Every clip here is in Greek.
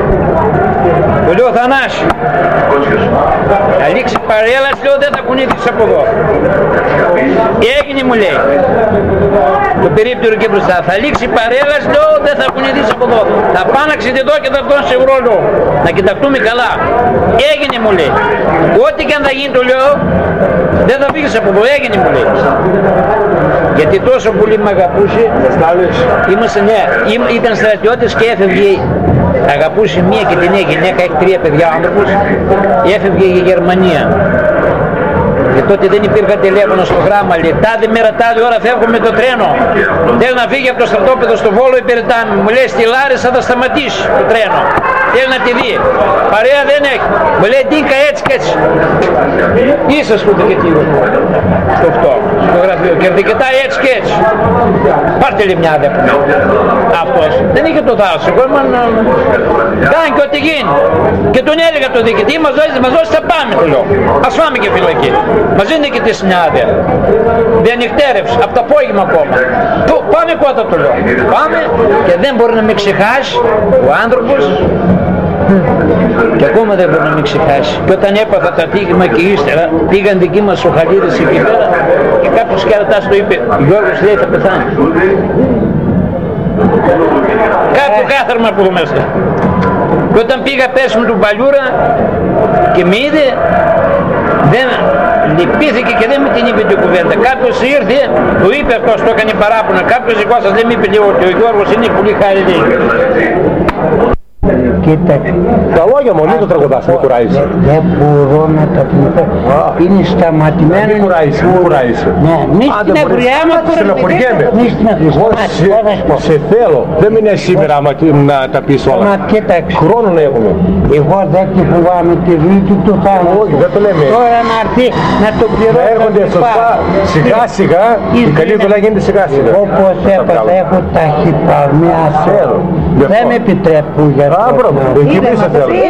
Του λέω Θανάση, θα λήξει παρέλαση, λέω δεν θα κουνήθεις από εδώ. Έγινε μου λέει, το περίπτερο και μπροστά, θα λήξει παρέλαση, λέω δεν θα κουνηθείς από εδώ. Θα πάναξετε εδώ και θα έρθω σε βρόλο, να κοιταχτούμε καλά. Έγινε μου λέει, ό,τι και αν θα γίνει το λέω, δεν θα φύγεις από εδώ, έγινε μου λέει. Γιατί τόσο πολύ με αγαπούσε, είμαστε, ναι, ήταν στρατιώτες και έφευγε, αγαπούσε μία και την νέα γυναίκα, έχει 3 παιδιά άνθρωπος, έφευγε για Γερμανία. Και τότε δεν υπήρχαν τηλέφωνο στο γράμμα, λέει τάδε μέρα τάδε ώρα φεύγω με το τρένο. Θέλει να φύγει από το στρατόπεδο στο Βόλο υπηρετάμε. Μου λέει στη Λάρισα θα σταματήσει το τρένο. Θέλει να τη δει. Παρέα δεν έχει. Μου λέει Ντίνκα έτσι και έτσι. Είσαι σκούτε και τι στο αυτό, στο γραφείο. Και αρκετά έτσι και έτσι. Πάρτε λέει μια αδέρφη. Αυτός δεν είχε το θάρρος. Εγώ ήμουν κάνει και ό,τι γίνει. Και τον έλεγα το διοικητή, μας δώσει θα πάμε του λέω. Ας φάμε και φυλακή. Μας δίνει και τη σμιάδε. Δεν νυχτέρευσε, από το απόγευμα ακόμα. Πάμε κότα του λέω. Πάμε και δεν μπορεί να με ξεχάσει ο άνθρωπος. Και ακόμα δεν μπορεί να με ξεχάσει. Και όταν έπαθα τα τύχημα και ύστερα πήγαν δικοί μας ο Χαλίδης εκεί πέρα και κάποιος κερατάς το είπε Γιώργος λέει θα πεθάνει. Κάποιο κάθαρμα από εδώ μέσα. Και όταν πήγα πέσουμε του Παλιούρα και με είδε, δεν λυπήθηκε και δεν με την είπε την κουβέντα. Κάποιος ήρθε, του είπε αυτός, το έκανε παράπονα. Κάποιος δικός σας δεν με είπε λίγο ότι ο Γιώργος είναι πολύ χάρη. Κοίταξε. Τα λόγια μου, μην το τραγουδάς, μην κουράζεις. Δεν μπορώ να τα πούμε. Είναι σταματημένο. Μην κουράζεις, μην κουράζεις. Ναι, μη στην αγριά μας τώρα. Στεναχωριέμαι. Μη στην αγριά. Σε θέλω. Δεν μείνει σήμερα να τα πεις όλα. Μα κοίταξε. Χρόνο να έχουμε. Εγώ δεν τη φοβάμαι τη ζωή του θάνατου. Όχι, δεν το λέμε. Τώρα να έρθει να το πληρώσω. Έρχονται σωστά. Σιγά σιγά. Η καλή δουλειά γίνεται σιγά σιγά. Όπως έπαθα έχω ταχυπαρμία. Δεν με επιτρέπουν για αυτό. Εκεί που είσαι θέλω.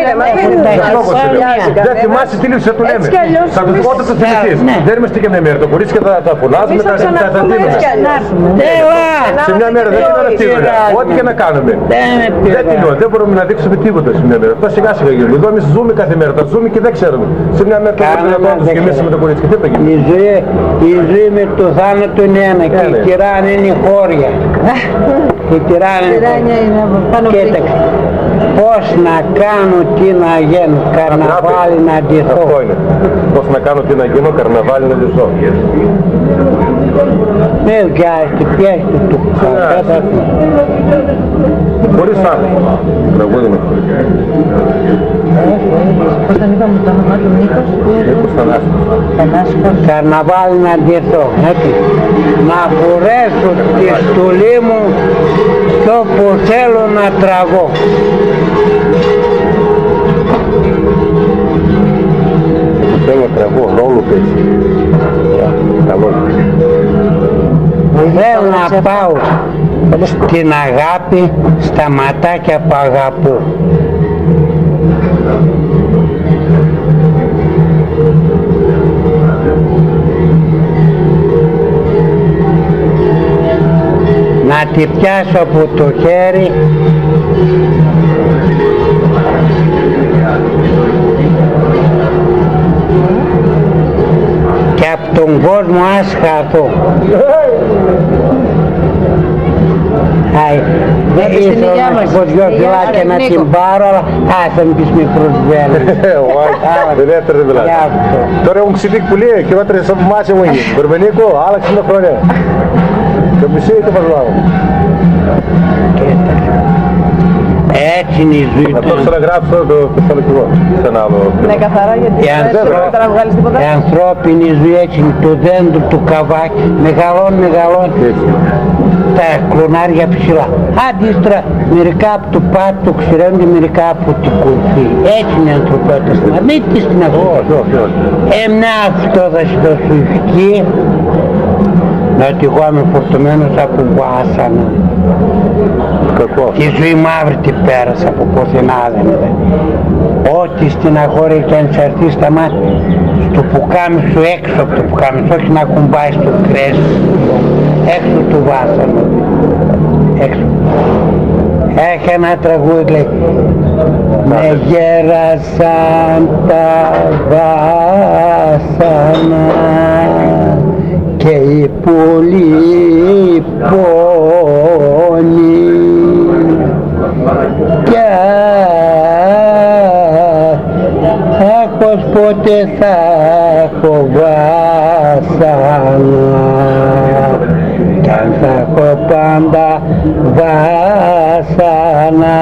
Δεν θυμάσαι τι λήψη του λέμε. Θα του πω θα το θυμηθείς. Δεν είμαστε και μια μέρα. Το κορίτσι και θα φωνάζουμε, θα τίνουμε. Σε μια μέρα δεν είναι τίποτα. Ό,τι και να κάνουμε. Δεν τίνουμε. Δεν μπορούμε να δείξουμε τίποτα σε μια μέρα. Τώρα σιγά σιγά γίνουμε. Εδώ εμείς ζούμε κάθε μέρα. Τα ζούμε και δεν ξέρουμε. Σε μια μέρα τώρα να το γεμίσουμε το κορίτσι. Και τι θα γίνει. Η ζωή με το θάνατο είναι ένα και η τυράννη είναι η χώρια. Η τυράννη είναι κοίταξε. Πώς να κάνω τι να γίνω, καρναβάλι να ντυθώ. Αυτό είναι. Πώς να κάνω τι να γίνω, καρναβάλι να ντυθώ. Με βιάζεται, πιέστε του. Χωρίς θάνατο. Τραγούδι με. Πώς τον είπαμε το όνομά του Νίκος. Νίκος Θανάσκος. Καρναβάλι να ντυθώ, έτσι. Να μπορέσω τη στολή μου κι όπου θέλω να τραβώ. Θέλω να τραβώ, ρόλο πέσει. Θέλω να πάω στην αγάπη στα ματάκια που αγαπώ. Να τη πιάσω από το χέρι και από τον κόσμο ας χαθώ. Δεν ήθελα να σου πω δυο φυλάκια να την πάρω, αλλά θα μου πεις μικρούς βέλες. Δεν έφερε δηλαδή. Τώρα έχουν ξυπίκ που λέει και βάτρε σαν μάτια μου γίνει. Κορμενίκο, άλλαξε με χρόνια. Το μισή ή το παζλάβο. Έτσι είναι η ζωή του. Αυτό θα γράψω το πεθαλοκυγό. Σε ένα άλλο. Ναι, καθαρά γιατί δεν πρέπει να βγάλεις τίποτα. Η ανθρώπινη ζωή έτσι είναι το δέντρο του καβάκι. Μεγαλώνει. Τα κλονάρια ψηλά. Αντίστρα μερικά από το πάτο το ξηραίνονται, μερικά από την κορφή. Έτσι είναι η ανθρωπότητα. Μην της την αυτό. Εμένα αυτό θα σου δώσω ευχή. ότι εγώ είμαι φορτωμένος από βάσανα. Τη ζωή μαύρη την πέρασα από πουθενά δεν είναι. Ό,τι στην αγορά και αν τσαρθεί στα μάτια, στο πουκάμισο έξω από το πουκάμισο, όχι να κουμπάει στο κρέσο, έξω του βάσανο, έξω. Έχει ένα τραγούδι λέει με γέρασαν τα βάσανα και οι πολύ πόνοι κι άκος ποτέ θα έχω βάσανα κι αν θα έχω πάντα βάσανα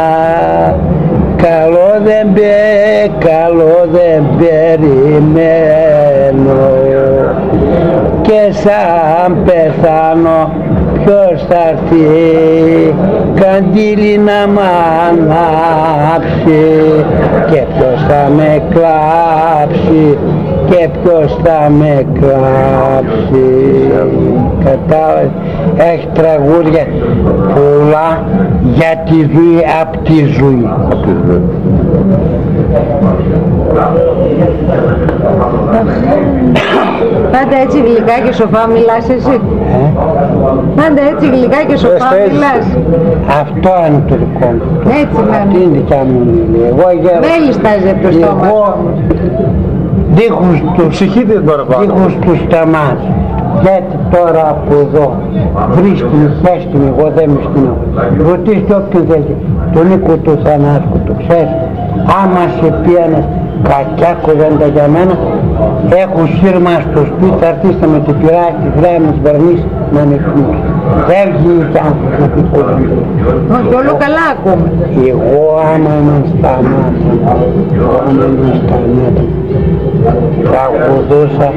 καλό δεν περιμένω και σαν πεθάνω ποιος θα έρθει καντήλι να μ' ανάψει και ποιος θα με κλάψει και ποιος θα με κλάψει. Κατάλαβες, έχει τραγούδια πολλά για τη ζωή απ' τη ζωή. Πάντα έτσι γλυκά και σοφά μιλάς εσύ. Πάντα έτσι γλυκά και σοφά μιλάς. Αυτό είναι το δικό μου. Έτσι ναι. Αυτή είναι δικιά μου μιλή. Μέλι στάζει από το στόμα. Δίχως τους σταμάς. Γιατί τώρα από εδώ βρίσκει, πέστην, εγώ δεν με στείλω. Ρωτήστε όποιον θέλει, τον Νίκο του Θανάσκου, το ξέρεις. Άμα σε πει ένας κακιά κουβέντα για μένα, έχω σύρμα στο σπίτι, θα έρθεις με την πυρά, τη βράδυ με τις βαρνείς να με πνίξει. Δεν βγει κι άνθρωπος να πει πω. Όχι, όλο καλά ακούμε. Εγώ άμα είμαι στα μάτια, τραγουδούσα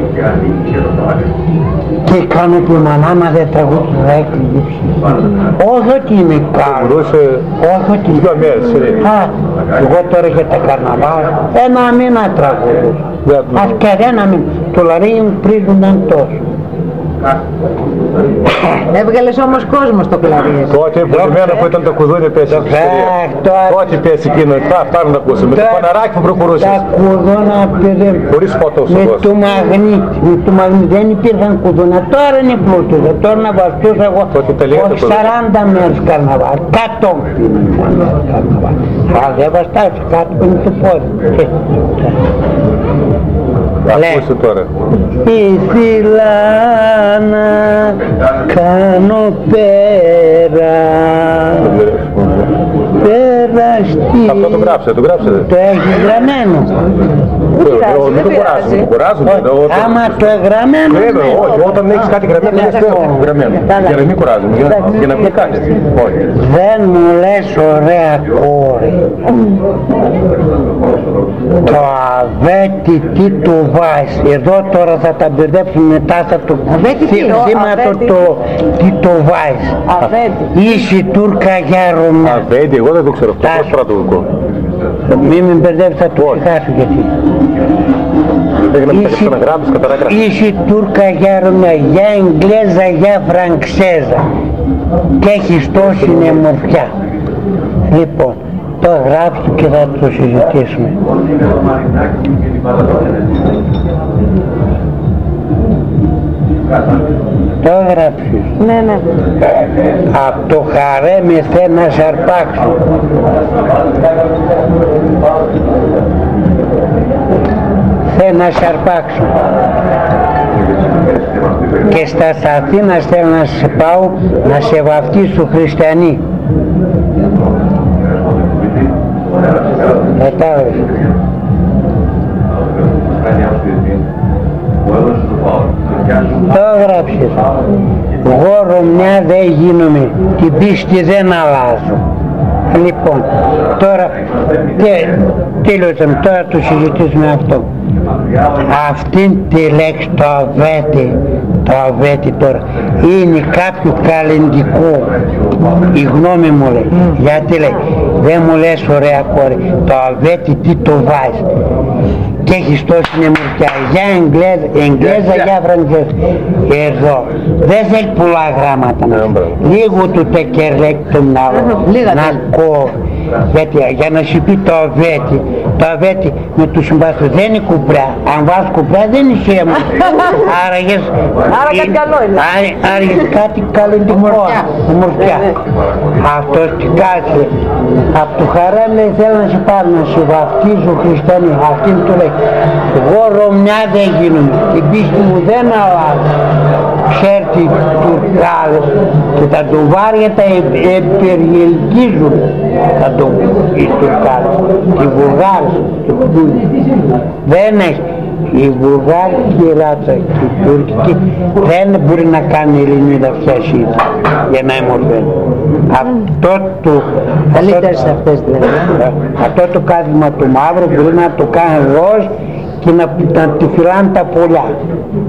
και κάνω τη μανά, μα δεν τραγούδουσα, θα έκλειγε η ψυχή. Όχι ότι είμαι καλό, όχι ότι είμαι. Εγώ τώρα για τα καρναβάλ, ένα μήνα τραγουδούσα. Ας και ένα μήνα, το λαρί μου πρίζουνταν τόσο. Έβγαλες όμως κόσμο στο κλαρί. Τότε εμπολεμένα που ήταν το κουδούνι πέσει στην ιστορία. Τότε πέσει εκείνο, θα φτάνουν να ακούσουμε. Με το φαναράκι που προχωρούσες. Τα κουδούνα χωρίς φωτό στον κόσμο. με το μαγνήτη δεν υπήρχαν κουδούνα. Τώρα είναι πλούτος. Τώρα να βαστούσα εγώ όχι 40 μέρες καρναβάλ. 100 καρναβάλ. Αλλά δεν βαστάς κάτω με το πόδι. Ακούσε τώρα. Ήθελα να κάνω πέρα στη... Αυτό το γράψε, το γράψε. Το έχει γραμμένο. Δεν το κουράζουν. Άμα το εγγραμμένο. Βέβαια, όχι, όταν έχεις κάτι γραμμένο δεν είναι γραμμένο. Για να μην κουράζουν, για να μην κάνεις. Δεν μου λες ωραία κόρη. Το αβέτη τι του βάζει. Εδώ τώρα θα τα μπερδέψουν μετά, θα το θύματο τι το βάζει. Είσαι Τούρκα για Ρωμιά. Αβέτη, εγώ δεν το ξέρω αυτό. Πώς τώρα το δικό. Μην με μπερδεύεις, θα το ξεχάσω γιατί. Είσαι Τούρκα για Ρωμιά, για Εγγλέζα, για Φρανξέζα. Και έχεις τόση νεμορφιά. Λοιπόν, το γράψω και θα το συζητήσουμε. Το έγραψες. Ναι. Απ' το χαρέμι θέλει να σε αρπάξω. Θέλει να σε αρπάξω. Και στα Αθήνας θέλω να σε πάω να σε βαφτίσουν χριστιανοί. Κατάλαβες. Το έγραψες. Εγώ Ρωμιά δεν γίνομαι, την πίστη δεν αλλάζω. Λοιπόν, τώρα τέλειωσαμε, τώρα το συζητήσουμε αυτό. Αυτήν τη λέξη το αβέτη τώρα είναι κάποιο καλλιντικό, η γνώμη μου λέει. Γιατί λέει, δεν μου λες ωραία κόρη, το αβέτη τι το βάζει. Και έχεις τόση νεμουρκιά, για Εγγλέζα, για Φραντσέζα. Εδώ δεν θέλει πολλά γράμματα. Λίγο του τεκερλέκ το μυαλό, να ακούω. Γιατί για να σου πει το αβέτη με τους συμπάθους δεν είναι κουμπρά. Αν βάζεις κουμπρά δεν είναι αίμα. Άρα κάτι καλό είναι. Άρα κάτι καλλιτικό. Ομορφιά. Αυτός τι κάτσε. Απ' του χαρά λέει θέλω να σε πάρω να σε βαφτίζω χριστιανή. Αυτήν του λέει εγώ Ρωμιά δεν γίνομαι. Την πίστη μου δεν αλλάζει. Ξέρετε Τουρκάδες και τα ντουβάρια τα επεργελκίζουν. Οι Τουρκάδες. Οι Βουλγάρες. Δεν έχει. Η βουλγάρικη ράτσα και η τουρκική δεν μπορεί να κάνει η Ελληνίδα φτιάσει για να εμορφαίνει. Αυτό το καλύτερες αυτές δηλαδή. Αυτό το κάθισμα του μαύρου μπορεί να το κάνει ροζ και να τη φυλάνε τα πολλά.